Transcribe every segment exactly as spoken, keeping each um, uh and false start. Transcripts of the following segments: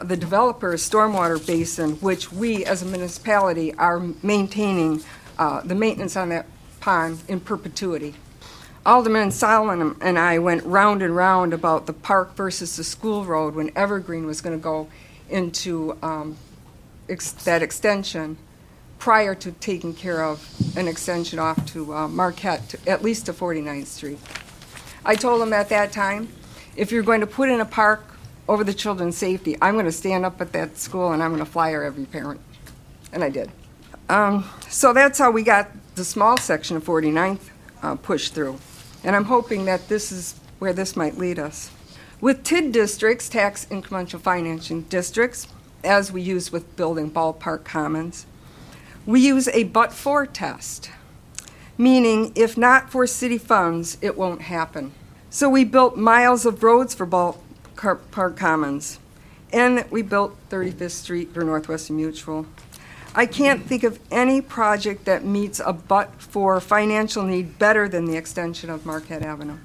the developer's stormwater basin, which we as a municipality are maintaining uh, the maintenance on that pond in perpetuity. Alderman Solomon and I went round and round about the park versus the school road when Evergreen was going to go into um, ex- that extension prior to taking care of an extension off to uh, Marquette, to, at least to forty-ninth Street. I told him at that time, if you're going to put in a park over the children's safety, I'm going to stand up at that school and I'm going to flyer every parent. And I did. Um, so that's how we got the small section of forty-ninth uh, pushed through. And I'm hoping that this is where this might lead us. With T I D districts, tax incremental financing districts, as we use with building ballpark commons, we use a but-for test, meaning if not for city funds, it won't happen. So we built miles of roads for ballpark commons, and we built thirty-fifth Street for Northwestern Mutual. I can't think of any project that meets a but-for financial need better than the extension of Marquette Avenue.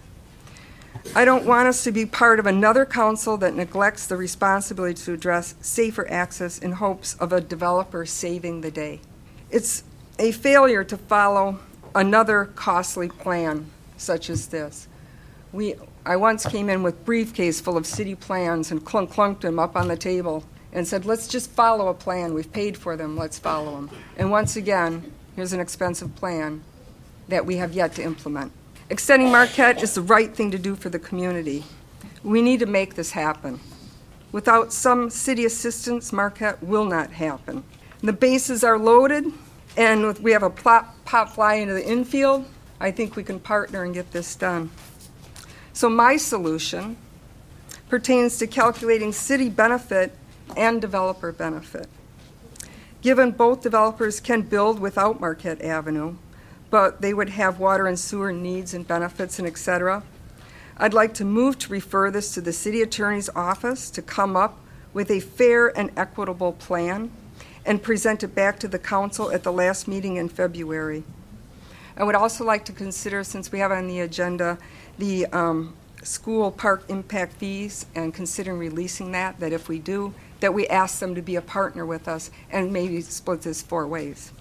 I don't want us to be part of another council that neglects the responsibility to address safer access in hopes of a developer saving the day. It's a failure to follow another costly plan such as this. We, I once came in with a briefcase full of city plans and clunk clunked them up on the table and said, let's just follow a plan. We've paid for them. Let's follow them. And once again, here's an expensive plan that we have yet to implement. Extending Marquette is the right thing to do for the community. We need to make this happen. Without some city assistance, Marquette will not happen. The bases are loaded, and we have a plop, pop fly into the infield. I think we can partner and get this done. So my solution pertains to calculating city benefit and developer benefit. Given both developers can build without Marquette Avenue, but they would have water and sewer needs and benefits and et cetera, I'd like to move to refer this to the city attorney's office to come up with a fair and equitable plan and present it back to the council at the last meeting in February. I would also like to consider, since we have on the agenda, the um, school park impact fees and considering releasing that, that if we do, that we ask them to be a partner with us and maybe split this four ways.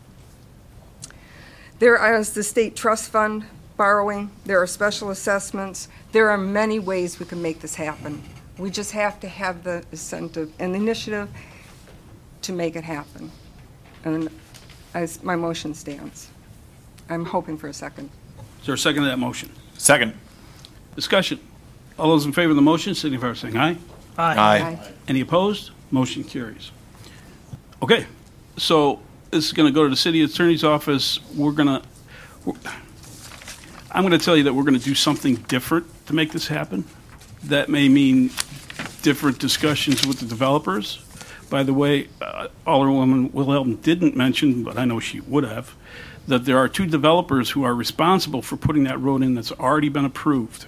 There is the state trust fund borrowing. There are special assessments. There are many ways we can make this happen. We just have to have the incentive and the initiative to make it happen. And as my motion stands, I'm hoping for a second. Is there a second to that motion? Second. Discussion. All those in favor of the motion, signify by saying aye. Aye. Aye. Any opposed? Motion carries. Okay, so this is going to go to the city attorney's office. We're going to, I'm going to tell you that we're going to do something different to make this happen. That may mean different discussions with the developers. By the way, uh, Alderwoman Wilhelm didn't mention, but I know she would have, that there are two developers who are responsible for putting that road in that's already been approved.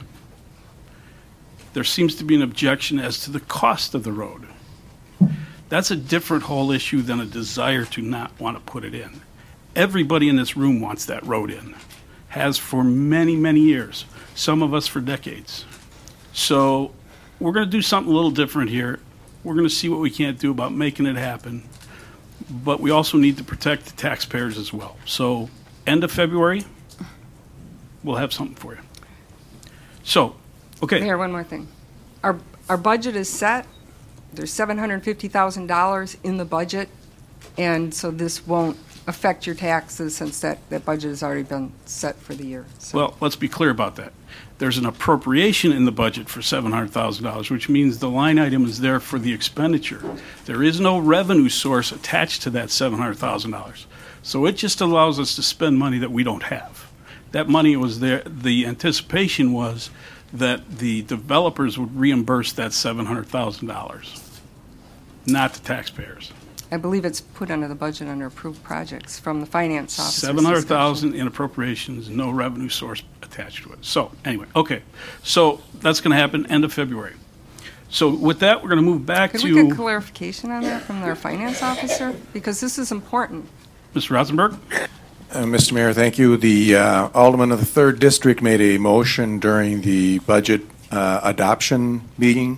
There seems to be an objection as to the cost of the road. That's a different whole issue than a desire to not want to put it in. Everybody in this room wants that road in, has for many, many years, some of us for decades. So we're going to do something a little different here. We're going to see what we can't do about making it happen, but we also need to protect the taxpayers as well. So end of February, we'll have something for you. So, okay. Mayor, one more thing. Our, our budget is set. There's seven hundred fifty thousand dollars in the budget, and so this won't affect your taxes since that, that budget has already been set for the year. So. Well, let's be clear about that. There's an appropriation in the budget for seven hundred thousand dollars, which means the line item is there for the expenditure. There is no revenue source attached to that seven hundred thousand dollars. So it just allows us to spend money that we don't have. That money was there. The anticipation was that the developers would reimburse that seven hundred thousand dollars, not the taxpayers. I believe it's put under the budget under approved projects from the finance office. seven hundred thousand dollars in appropriations, no revenue source attached to it. So anyway, okay. So that's going to happen end of February. So with that, we're going to move back Could to... we get clarification on that from their finance officer? Because this is important. Mister Rosenberg? Uh, Mister Mayor, thank you. The uh, Alderman of the third District made a motion during the budget uh, adoption meeting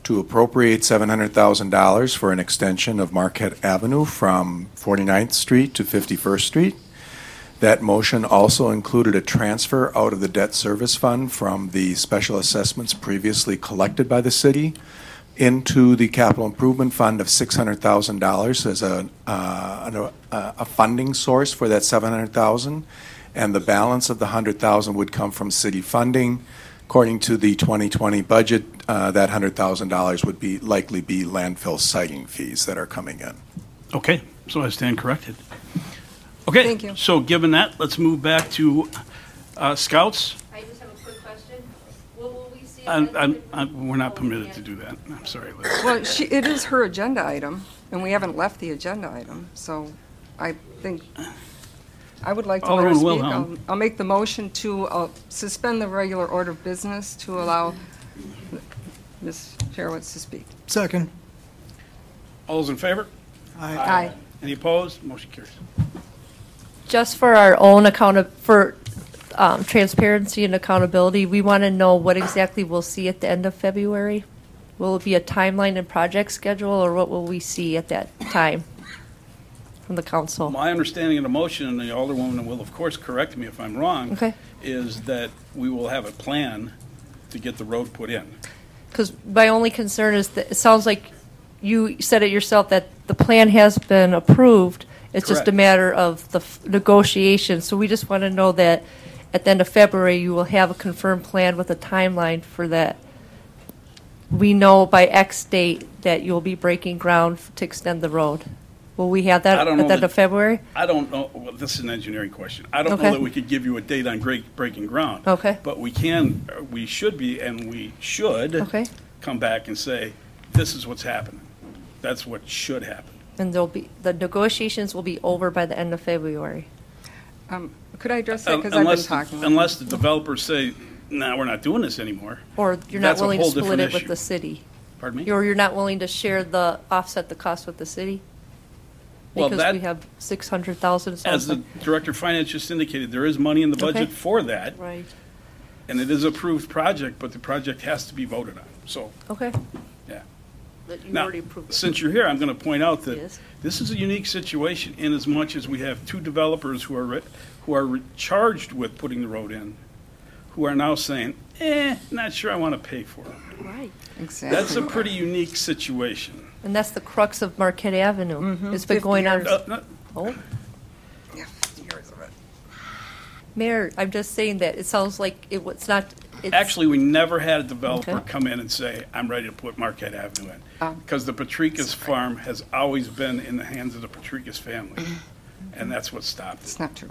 to appropriate seven hundred thousand dollars for an extension of Marquette Avenue from forty-ninth Street to fifty-first Street. That motion also included a transfer out of the debt service fund from the special assessments previously collected by the city into the capital improvement fund of six hundred thousand dollars as a, uh, a, a funding source for that seven hundred thousand dollars, and the balance of the one hundred thousand dollars would come from city funding. According to the twenty twenty budget, uh, that one hundred thousand dollars would be likely be landfill siting fees that are coming in. Okay, so I stand corrected. Okay, Thank you. so given that, let's move back to uh, Scouts. I just have a quick question. What will we see? I'm, I'm, I'm, we're not permitted to do that. I'm sorry, Liz. Well, she, it is her agenda item, and we haven't left the agenda item, so I think, I would like to let her Alderman speak. Wilhelm. I'll, I'll make the motion to uh, suspend the regular order of business to allow Miz Sherwitz to speak. Second. All those in favor? Aye. Any opposed? Motion carries. Just for our own account, for um, transparency and accountability, we want to know what exactly we'll see at the end of February. Will it be a timeline and project schedule, or what will we see at that time from the council? My understanding of the motion, and the Alderwoman will of course correct me if I'm wrong, Okay. is that we will have a plan to get the road put in. Because my only concern is that it sounds like you said it yourself that the plan has been approved. It's just a Correct. matter of the f- negotiation. So we just want to know that at the end of February, you will have a confirmed plan with a timeline for that. We know by X date that you'll be breaking ground f- to extend the road. Will we have that I at don't the know end that- of February? I don't know, well, this is an engineering question. I don't Okay. know that we could give you a date on break, breaking ground. Okay. But we can, uh, we should be, and we should Okay. come back and say, this is what's happening. That's what should happen. And there'll be, the negotiations will be over by the end of February. Um, Could I address that? Un- Because I've been Unless, talking. with unless the developers say, no, we're not doing this anymore. Or you're not That's a willing to whole split different it with issue. the city? Pardon me? Or you're not willing to share the, offset the cost with the city? Well, Because that- we have six hundred thousand, As sounds the like. Director of Finance just indicated, there is money in the budget Okay. for that, Right, and it is approved project, but the project has to be voted on. So, okay. yeah. That you Now, already approved. it. since you're here, I'm going to point out that Yes. this is a unique situation in as much as we have two developers who are, re- who are re- charged with putting the road in, who are now saying, eh, not sure I want to pay for it. Right. Exactly. That's a pretty unique situation. And that's the crux of Marquette Avenue. Mhm. It's been fifty going on. years. Uh, no- Oh, Yeah, fifty years of it. Mayor, I'm just saying that it sounds like it was not. It's, Actually, we never had a developer Okay. come in and say, I'm ready to put Marquette Avenue in. Oh. Because the Patricus farm has always been in the hands of the Patricus family, and that's what stopped It's it. not true.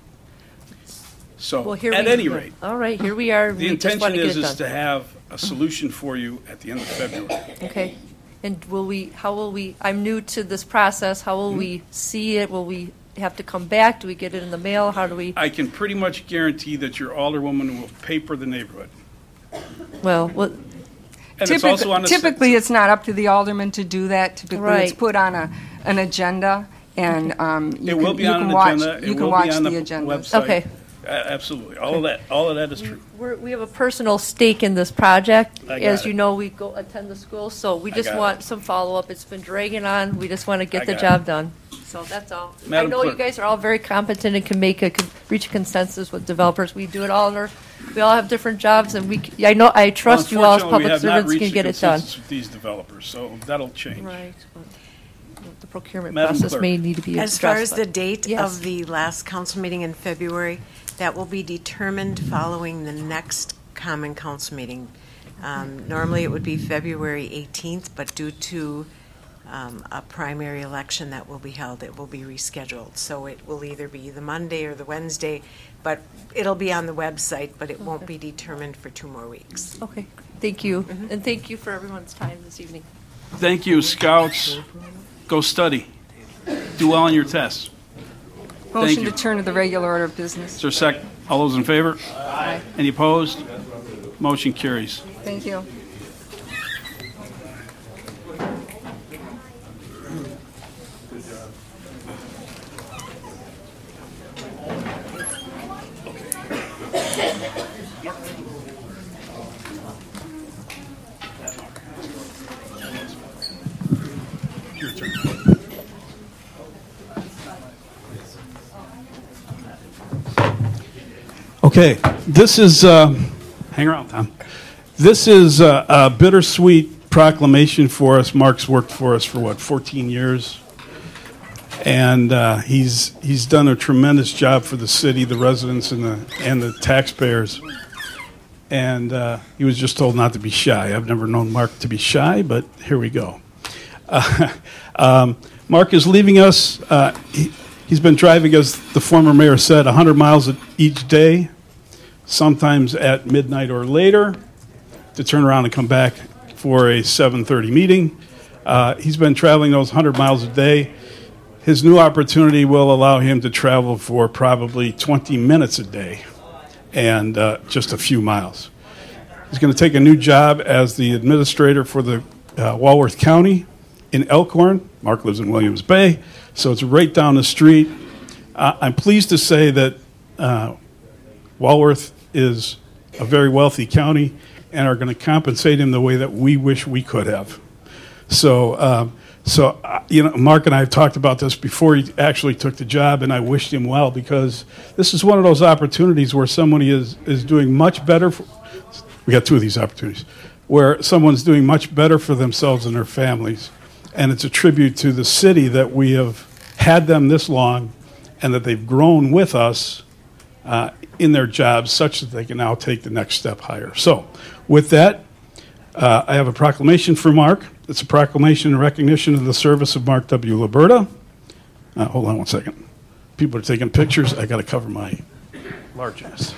So, well, here at we, any rate, all right, here we are. the we just want intention to get is, it is to done. have a solution for you at the end of February. Okay. And will we? How will we? I'm new to this process. How Hmm? will we see it? Will we have to come back? Do we get it in the mail? How do we? I can pretty much guarantee that your alderwoman will paper the neighborhood. Well, what? And it's also on the. Typically, it's not up to the alderman to do that. Typically, it's Right. put on a, an agenda, and um, you It can, will be you on can an watch, agenda. It you can will watch be on the the agendas. website. Okay. A- Absolutely. All of that, all of that is true. We're, we have a personal stake in this project. I got As it. you know, we go attend the school, so we I just got want it. some follow-up. It's been dragging on. We just want to I get the got job it. done. So that's all. Madam I know Clerk. you guys are all very competent and can make a, can reach a consensus with developers. We do it all in our, we all have different jobs, and we, c- I know, I trust you all as Unfortunately, we public have not servants reached can a get it done. consensus with these developers, so that'll change. Right. but The procurement Madam process Clerk. may need to be addressed. As far as but- the date Yes. of the last council meeting in February, that will be determined following the next common council meeting. Um, Normally, it would be February eighteenth, but due to um, a primary election that will be held, it will be rescheduled. So it will either be the Monday or the Wednesday, but it'll be on the website, but it won't be determined for two more weeks. Okay, thank you. Mm-hmm. And thank you for everyone's time this evening. Thank you, Scouts. Go study. Do well on your tests. Motion you. to turn to the regular order of business. Is there a second? All those in favor? Aye. Any opposed? Motion carries. Thank you. Okay, this is, uh, hang around, Tom. This is a, a bittersweet proclamation for us. Mark's worked for us for, what, fourteen years? And uh, he's he's done a tremendous job for the city, the residents, and the and the taxpayers. And uh, he was just told not to be shy. I've never known Mark to be shy, but here we go. Uh, um, Mark is leaving us. Uh, he, he's been driving, as the former mayor said, one hundred miles each day, sometimes at midnight or later, to turn around and come back for a seven thirty meeting. Uh, he's been traveling those one hundred miles a day. His new opportunity will allow him to travel for probably twenty minutes a day and uh, just a few miles. He's going to take a new job as the administrator for the uh, Walworth County in Elkhorn. Mark lives in Williams Bay, so it's right down the street. Uh, I'm pleased to say that uh, Walworth is a very wealthy county and are going to compensate him the way that we wish we could have. So, um, so uh, you know, Mark and I have talked about this before he actually took the job, and I wished him well, because this is one of those opportunities where somebody is, is doing much better. For, we got two of these opportunities, where someone's doing much better for themselves and their families. And it's a tribute to the city that we have had them this long and that they've grown with us uh, in their jobs such that they can now take the next step higher. So with that, uh, I have a proclamation for Mark. It's a proclamation in recognition of the service of Mark W. Liberta. Uh, hold on one second. People are taking pictures. I got to cover my largeness.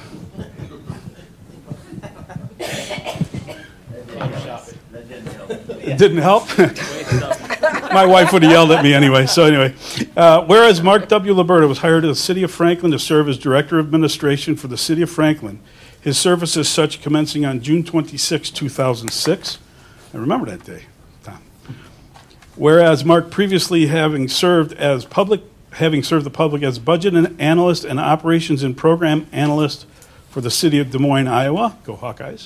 It didn't help? My wife would have yelled at me anyway. So anyway, uh, whereas Mark W. Liberta was hired to the City of Franklin to serve as Director of Administration for the City of Franklin, his service is such commencing on June twenty-sixth, two thousand six. I remember that day, Tom. Whereas Mark previously having served as public, having served the public as budget and analyst and operations and program analyst for the City of Des Moines, Iowa, go Hawkeyes,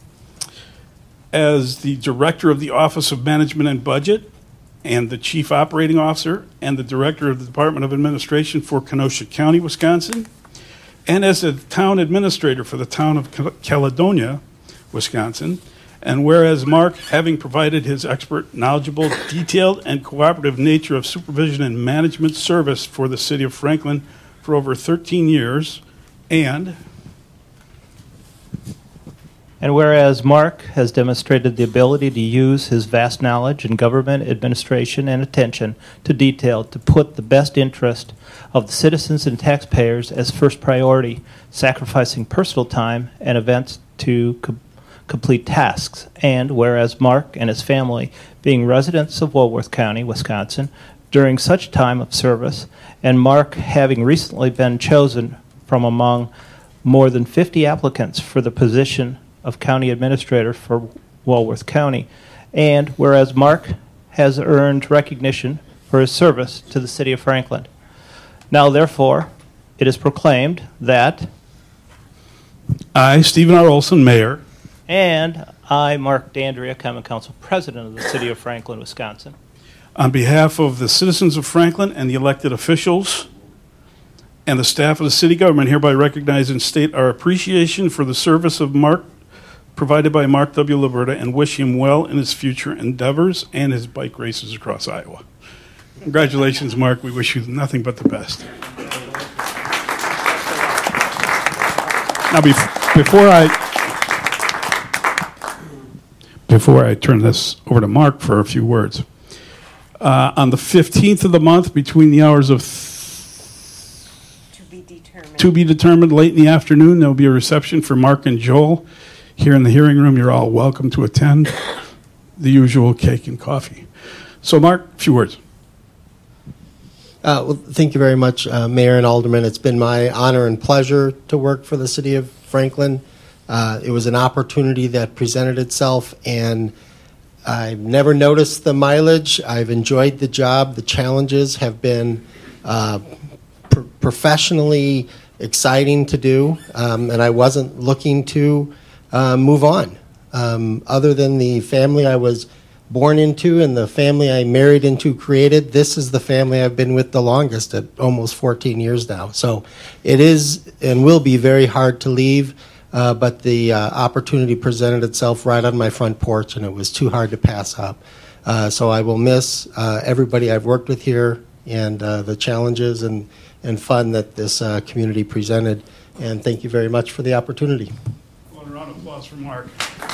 as the Director of the Office of Management and Budget, and the Chief Operating Officer, and the Director of the Department of Administration for Kenosha County, Wisconsin, and as a Town Administrator for the Town of Caledonia, Wisconsin. And whereas Mark, having provided his expert, knowledgeable, detailed, and cooperative nature of supervision and management service for the City of Franklin for over thirteen years, and... And whereas Mark has demonstrated the ability to use his vast knowledge in government administration and attention to detail to put the best interest of the citizens and taxpayers as first priority, sacrificing personal time and events to co- complete tasks. And whereas Mark and his family, being residents of Walworth County, Wisconsin, during such time of service, and Mark having recently been chosen from among more than fifty applicants for the position of County Administrator for Walworth County, and whereas Mark has earned recognition for his service to the City of Franklin. Now, therefore, it is proclaimed that I, Stephen R. Olson, Mayor, and I, Mark D'Andrea, Common Council President of the City of Franklin, Wisconsin, on behalf of the citizens of Franklin and the elected officials and the staff of the city government, hereby recognize and state our appreciation for the service of Mark provided by Mark W. Liberta, and wish him well in his future endeavors and his bike races across Iowa. Congratulations, Mark. We wish you nothing but the best. Now, bef- before I before I turn this over to Mark for a few words, uh, on the fifteenth of the month, between the hours of th- To be determined. to be determined, late in the afternoon, there will be a reception for Mark and Joel. Here in the hearing room, you're all welcome to attend. The usual cake and coffee. So, Mark, a few words. Uh, well, thank you very much, uh, Mayor and Alderman. It's been my honor and pleasure to work for the City of Franklin. Uh, it was an opportunity that presented itself, and I've never noticed the mileage. I've enjoyed the job. The challenges have been uh, pr- professionally exciting to do, um, and I wasn't looking to Uh, move on. Um, other than the family I was born into and the family I married into created, this is the family I've been with the longest at almost fourteen years now. So it is and will be very hard to leave, uh, but the uh, opportunity presented itself right on my front porch, and it was too hard to pass up. Uh, so I will miss uh, everybody I've worked with here and uh, the challenges and, and fun that this uh, community presented. And thank you very much for the opportunity. Well, a round of applause for Mark.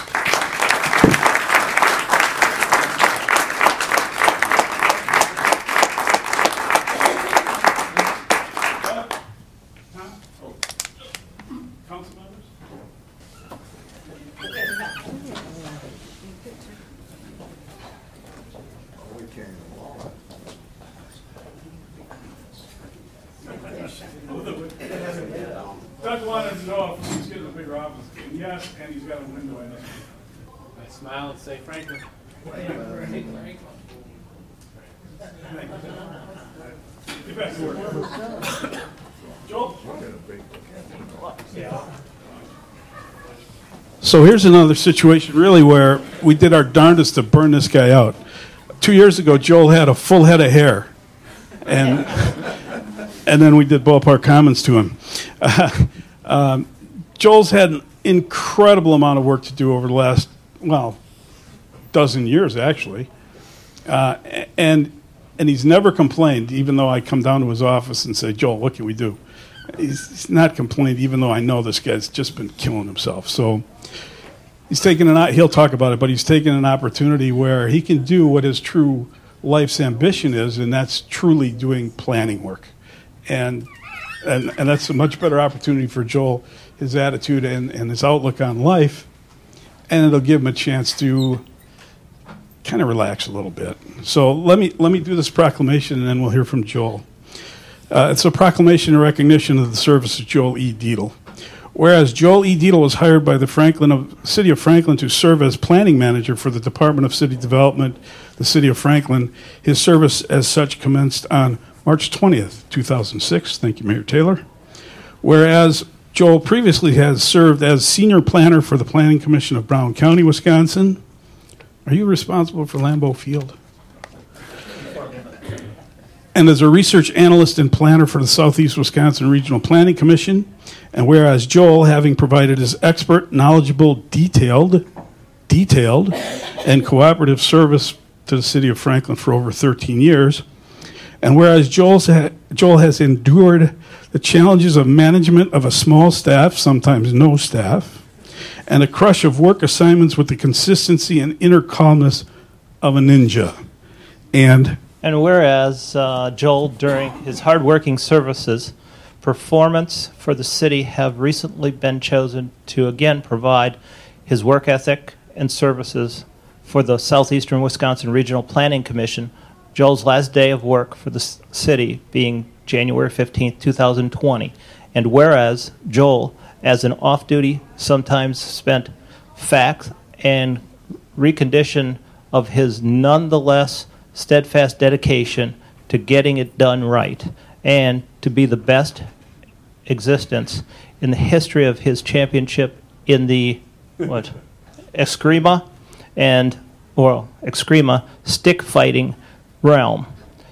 Council members? Doug wanted to know if he's getting a bigger office. And yes, and he's got a window in it. I smile and say, Franklin. Get back to work. Joel? So here's another situation really where we did our darndest to burn this guy out. Two years ago, Joel had a full head of hair. And and then we did Ballpark Commons to him. Uh, um, Joel's had an incredible amount of work to do over the last, well, dozen years, actually. Uh, and and he's never complained, even though I come down to his office and say, Joel, what can we do? He's, he's not complained, even though I know this guy's just been killing himself. So he's taken an, he'll talk about it, but he's taken an opportunity where he can do what his true life's ambition is, and that's truly doing planning work. And and, and that's a much better opportunity for Joel, his attitude and, and his outlook on life, and it'll give him a chance to kind of relax a little bit. So let me let me do this proclamation, and then we'll hear from Joel. Uh, it's a proclamation in recognition of the service of Joel E. Dietl. Whereas Joel E. Dietl was hired by the Franklin of, City of Franklin to serve as planning manager for the Department of City Development, the City of Franklin, his service as such commenced on March twentieth, two thousand six. Thank you, Mayor Taylor. Whereas Joel previously has served as senior planner for the Planning Commission of Brown County, Wisconsin. Are you responsible for Lambeau Field? And as a research analyst and planner for the Southeast Wisconsin Regional Planning Commission. And whereas Joel, having provided his expert, knowledgeable, detailed, detailed, and cooperative service to the City of Franklin for over thirteen years, and whereas Joel's ha- Joel has endured the challenges of management of a small staff, sometimes no staff, and a crush of work assignments with the consistency and inner calmness of a ninja. And And whereas uh, Joel, during his hard-working services, performance for the city have recently been chosen to again provide his work ethic and services for the Southeastern Wisconsin Regional Planning Commission, Joel's last day of work for the c- city being January fifteenth, two thousand twenty. And whereas Joel, as an off-duty, sometimes spent fact and recondition of his nonetheless steadfast dedication to getting it done right and to be the best existence in the history of his championship in the what Eskrima and or Eskrima stick fighting realm.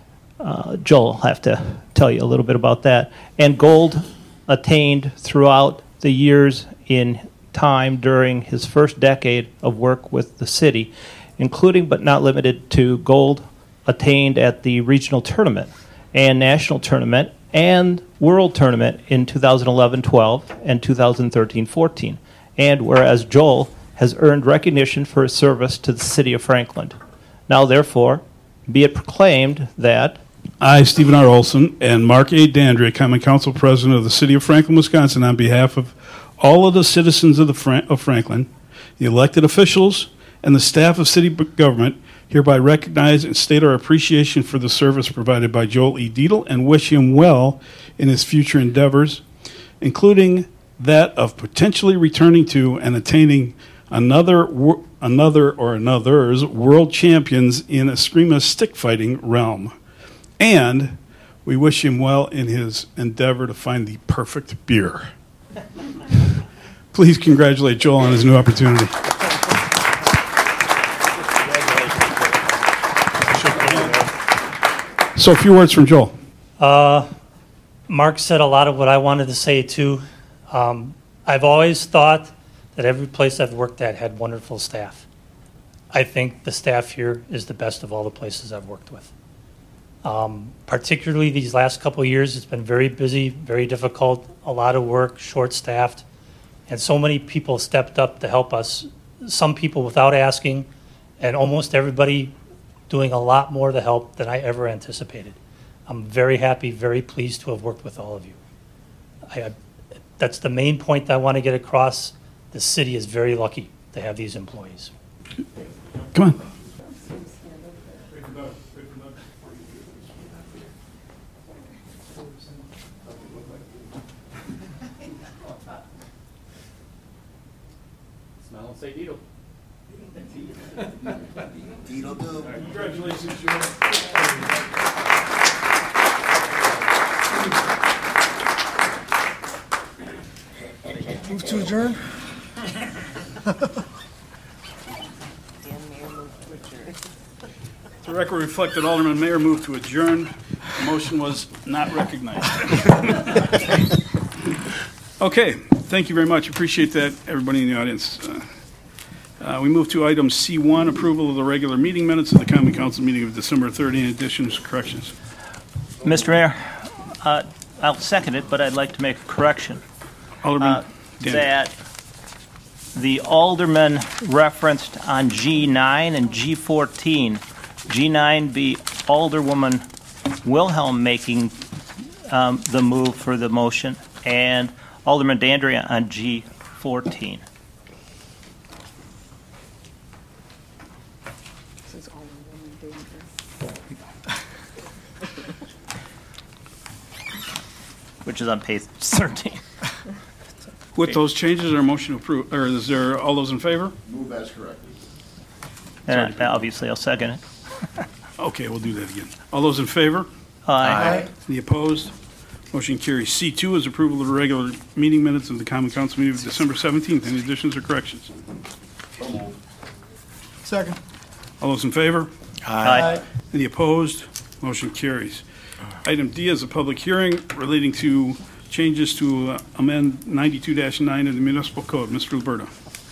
Uh, Joel will have to tell you a little bit about that. And gold attained throughout the years in time during his first decade of work with the city, including but not limited to gold attained at the regional tournament and national tournament and world tournament in two thousand eleven twelve and two thousand thirteen fourteen. And whereas Joel has earned recognition for his service to the City of Franklin. Now, therefore, be it proclaimed that I, Stephen R. Olson, and Mark A. Dandria, Common Council President of the City of Franklin, Wisconsin, on behalf of all of the citizens of, the Fra- of Franklin, the elected officials, and the staff of city government, hereby recognize and state our appreciation for the service provided by Joel E. Dietl and wish him well in his future endeavors, including that of potentially returning to and attaining another wor- another or another's world champions in Eskrima stick fighting realm. And we wish him well in his endeavor to find the perfect beer. Please congratulate Joel on his new opportunity. So a few words from Joel. Uh, Mark said a lot of what I wanted to say too. Um, I've always thought that every place I've worked at had wonderful staff. I think the staff here is the best of all the places I've worked with. Um, particularly these last couple of years, it's been very busy, very difficult, a lot of work, short-staffed, and so many people stepped up to help us. Some people without asking, and almost everybody doing a lot more to help than I ever anticipated. I'm very happy, very pleased to have worked with all of you. I, I, that's the main point I want to get across. The city is very lucky to have these employees. Come on. Smile and say Dito. Dito do. Congratulations, Joel. Move to adjourn. The record reflected Alderman Mayor moved to adjourn. The motion was not recognized. Okay, thank you very much. Appreciate that, everybody in the audience. Uh, uh, we move to item C one, approval of the regular meeting minutes of the Common Council meeting of December thirtieth, in additions and corrections. Mister Mayor, uh, I'll second it, but I'd like to make a correction. Alderman Uh, Dan. that the alderman referenced on G nine and G fourteen, G nine be Alderwoman Wilhelm making um, the move for the motion, and Alderman Dandria on G fourteen. This is Alderwoman Danger. Which is on page thirteen. With those changes, our motion approved, or is there, all those in favor? Move as corrected. And obviously, I'll second it. Okay, we'll do that again. All those in favor? Aye. Any opposed? Motion carries. C two is approval of the regular meeting minutes of the Common Council meeting of December seventeenth. Any additions or corrections? Second. All those in favor? Aye. Any opposed? Motion carries. Item D is a public hearing relating to changes to uh, amend ninety-two dash nine of the municipal code. Mister Luberto.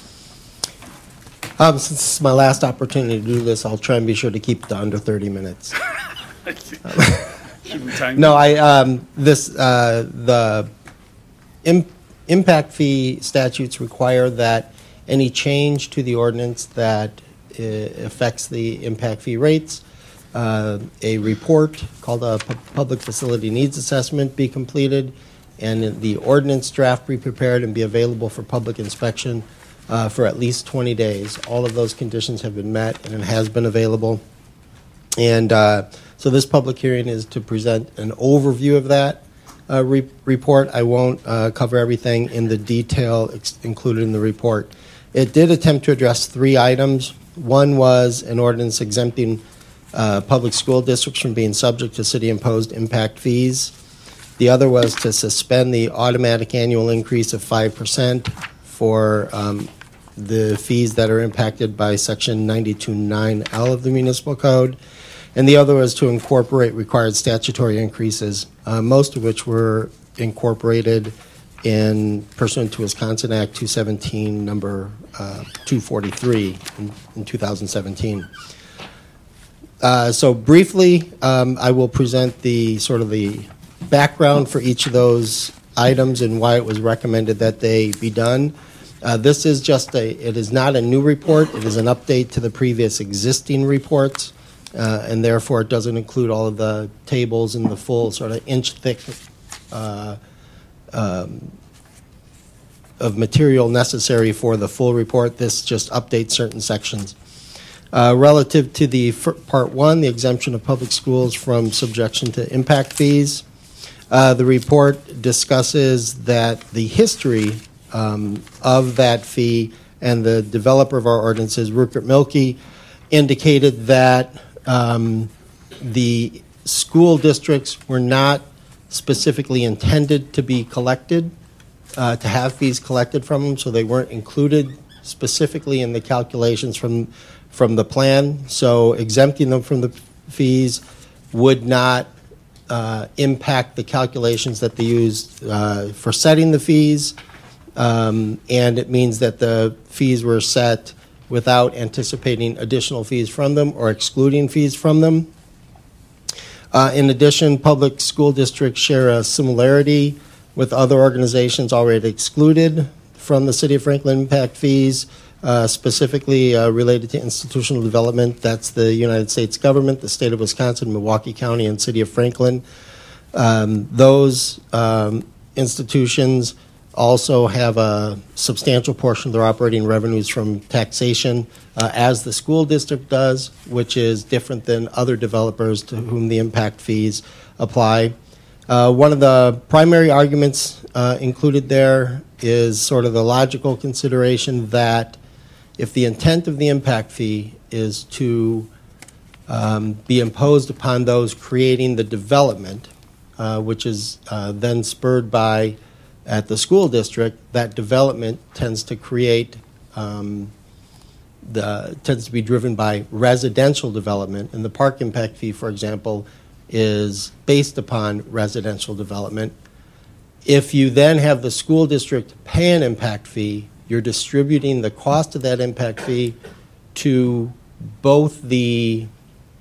Um, since this is my last opportunity to do this, I'll try and be sure to keep it to under thirty minutes. Should we time No, I, um, this, uh, the im- impact fee statutes require that any change to the ordinance that uh, affects the impact fee rates, uh, a report called a pu- public facility needs assessment be completed, and the ordinance draft be prepared and be available for public inspection uh, for at least twenty days. All of those conditions have been met, and it has been available. And uh, so this public hearing is to present an overview of that uh, re- report. I won't uh, cover everything in the detail ex- included in the report. It did attempt to address three items. One was an ordinance exempting uh, public school districts from being subject to city-imposed impact fees. The other was to suspend the automatic annual increase of five percent for um, the fees that are impacted by Section ninety-two nine L of the Municipal Code. And the other was to incorporate required statutory increases, uh, most of which were incorporated in pursuant to Wisconsin Act two seventeen, number uh, two forty-three in, in two thousand seventeen. Uh, so briefly, um, I will present the sort of the background for each of those items and why it was recommended that they be done. Uh, this is just a, it is not a new report. It is an update to the previous existing reports, uh, and therefore it doesn't include all of the tables and the full sort of inch-thick uh, um, of material necessary for the full report. This just updates certain sections. Uh, relative to the f- part one, the exemption of public schools from subjection to impact fees, uh, the report discusses that the history um, of that fee, and the developer of our ordinances, Rupert Milkey, indicated that um, the school districts were not specifically intended to be collected, uh, to have fees collected from them, so they weren't included specifically in the calculations from from the plan. So exempting them from the fees would not uh, impact the calculations that they used uh, for setting the fees, um, and it means that the fees were set without anticipating additional fees from them or excluding fees from them. Uh, in addition, public school districts share a similarity with other organizations already excluded from the City of Franklin impact fees, uh, specifically uh, related to institutional development. That's the United States government, the state of Wisconsin, Milwaukee County, and City of Franklin. Um, those um, institutions also have a substantial portion of their operating revenues from taxation, uh, as the school district does, which is different than other developers to whom the impact fees apply. Uh, one of the primary arguments uh, included there is sort of the logical consideration that if the intent of the impact fee is to um, be imposed upon those creating the development, uh, which is uh, then spurred by at the school district, that development tends to create, um, the tends to be driven by residential development. And the park impact fee, for example, is based upon residential development. If you then have the school district pay an impact fee, you're distributing the cost of that impact fee to both the,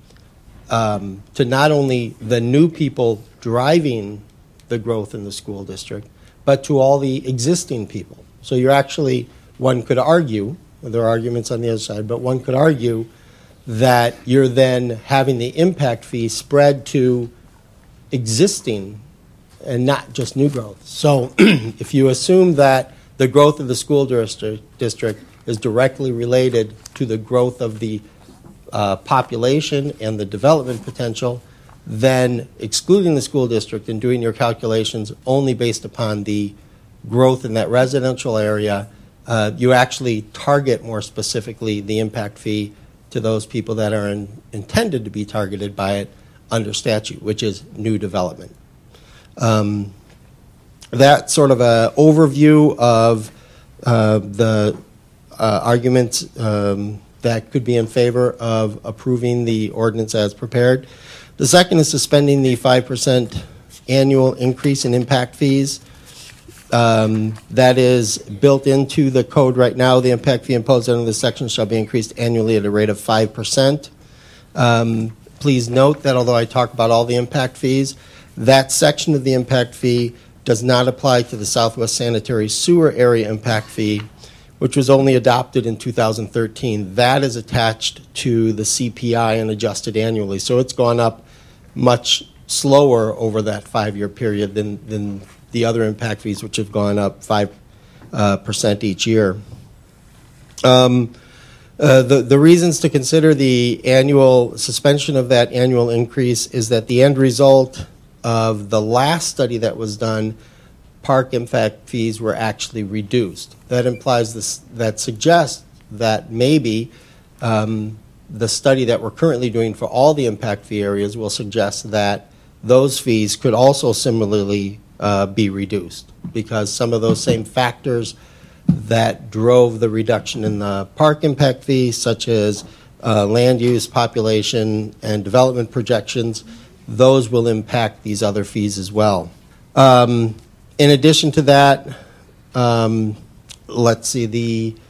um, to not only the new people driving the growth in the school district, but to all the existing people. So you're actually, one could argue, there are arguments on the other side, but one could argue that you're then having the impact fee spread to existing and not just new growth. So if you assume that the growth of the school district, district is directly related to the growth of the uh, population and the development potential, then excluding the school district and doing your calculations only based upon the growth in that residential area, uh, you actually target more specifically the impact fee to those people that are in, intended to be targeted by it under statute, which is new development. Um, that's sort of an overview of uh, the uh, arguments um, that could be in favor of approving the ordinance as prepared. The second is suspending the five percent annual increase in impact fees. Um, that is built into the code right now. The impact fee imposed under this section shall be increased annually at a rate of five percent. Um, please note that although I talk about all the impact fees, that section of the impact fee does not apply to the Southwest Sanitary Sewer Area impact fee, which was only adopted in two thousand thirteen. That is attached to the C P I and adjusted annually. So it's gone up much slower over that five-year period than, than the other impact fees, which have gone up five percent uh, each year. Um, uh, the, the reasons to consider the annual suspension of that annual increase is that the end result of the last study that was done, park impact fees were actually reduced. That implies this, that suggests that maybe um, the study that we're currently doing for all the impact fee areas will suggest that those fees could also similarly uh, be reduced, because some of those same factors that drove the reduction in the park impact fee, such as uh, land use, population, and development projections, those will impact these other fees as well. Um, in addition to that, um, let's see, the